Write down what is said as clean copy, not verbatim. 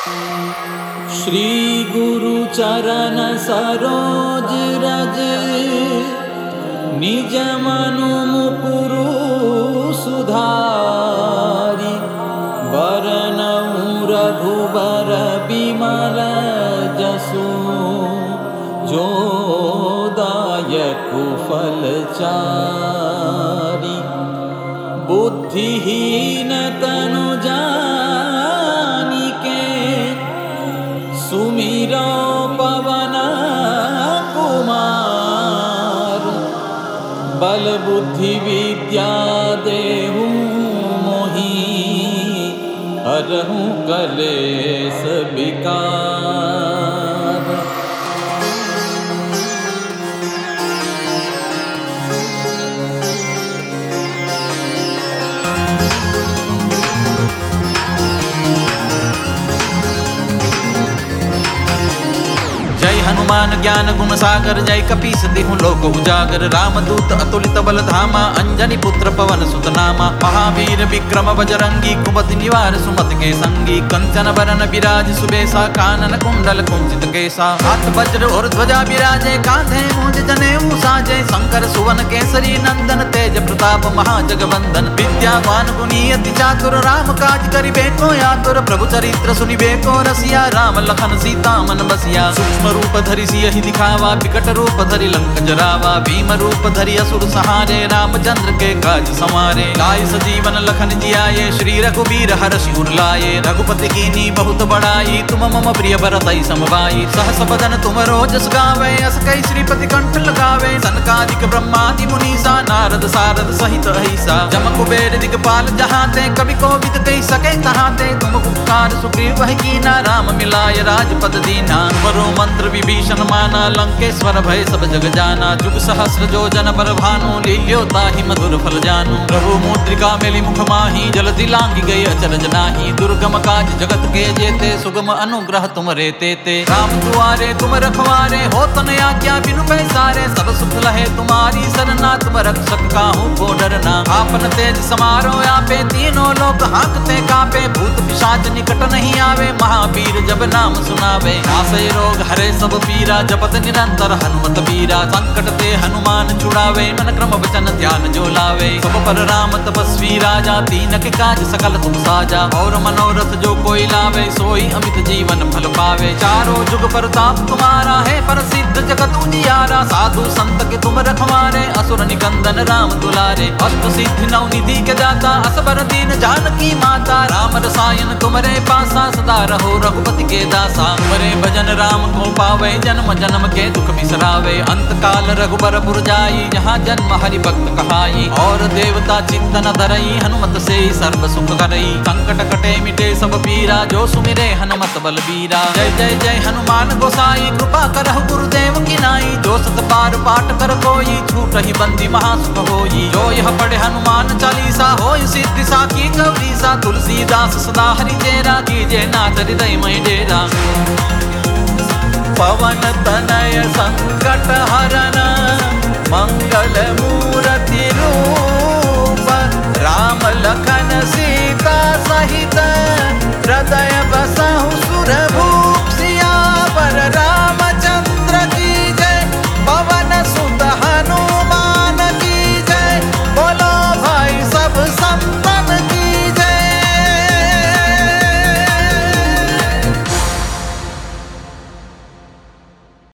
श्री गुरु चरण सरोज रज निज मनु मुकुरु सुधारी बरनउँ रघुबर बिमल जसु जो दायक फलचारी बुद्धिहीन तनु जानिके सुमिरो पवन कुमार बल बुद्धि विद्या देहु मोहि हरहु कलेश विकार। जय हनुमान ज्ञान गुण सागर जय कपीस तिहुँ लोक उजागर रामदूत अतुलित बल धामा अंजनी पुत्र पवन सुत नामा महावीर विक्रम बजरंगी कुमति निवार सुमति के संगी कंचन बरन विराज सुबेसा कानन कुंडल कुंचित केसा हाथ वज्र और ध्वजा विराजे कांधे मूंज जनेऊ साजे शंकर सुवन केसरी नंदन तेज प्रताप महाजगवंदन विद्यावान गुणी अति चातुर राम काज करिबे को आतुर प्रभु चरित्र सुनिबे को रसिया राम लखन सीता मन बसिया सूक्ष्म रूप धरि सियहि दिखावा विकट रूप धरि लंक जरावा भीम रूप धरि असुर सहारे रामचंद्र के काज संवारे लाए सजीवन लखन जियाए श्री रघुबीर हरषि उर लाए रघुपति कीन्ही बहुत बड़ाई तुम मम प्रिय भरतहि समभाई सहस बदन तुम रोजस गावे अस कई श्रीपति कंठ लगावे सनकादिक ब्रह्मादि मुनीसा नारद सारद सहित अहिसा जम कुबेर दिगपाल जहाते कवि कोविद कहि सके तहाते तुम उपकार सुग्रीव वहि कीना राम मिलाय राजपद दीना वरो मंत्र विभीषण माना लंकेश्वर भय सब जग जाना जुग सहस्र जो जन पर भानु लील्यो ताहि मधुर फल जानू प्रभु मुद्रिका मेलि मुख माही जलधि लांघि गए अचरज नाही दुर्गम काज जगत के जेते सुगम अनुग्रह तुमरे तेते राम दुआरे तुम रखवारे हो तन आज्ञा बिनु पैसारे सब सुख लहे तुम्हारी सरना तुम रक्षक काहू को डरना आपन तेज समारो आपे तीनों लोक हांकते कापे भूत पिशाच निकट नहीं आवे महावीर जब नाम सुनावे नासै रोग हरे सब पीरा जपत निरंतर हनुमत बीरा संकट ते हनुमान छुड़ावे मन क्रम वचन ध्यान जो लावे सब पर राम तपस्वी राजा दीन के काज सकल तुम साजा और मनोरथ जो कोई लावे सोई अमित जीवन फल पावे चारों जुग परताप तुम्हारा है प्रसिद्ध जगत उजियारा साधु संत के तुम रखवारे असुर निकंदन राम दुलारे अष्ट सिद्धि नौ निधि के दाता असबर दीन जानकी माता राम रसायन तुमरे पासा सदा रहो रघुपति के दासा तुमरे भजन राम को पावे जन्म जन्म के दुख बिसरावे अंत काल रघुबर पुर जाई जहाँ जन्म हरि भक्त कहाई और देवता चित्तन धरई हनुमत से सर्व सुख करई संकट कटे मिटे सब पीरा जो सुमिरे हनुमत बलबीरा जय जय जय हनुमान गोसाई कृपा करहु गुरुदेव की नाई जो सत बार पाठ कर कोई छूट ही बंदी महासुख होई जो यह पढ़े हनुमान चालीसा होई सिद्धि साखी गौरीसा तुलसीदास सदा हरि चेरा कीजे नाथ हृदय मय डेरा पवन तनय संकट हरन मंगल मूर्ति रूप राम लखन सीता सहित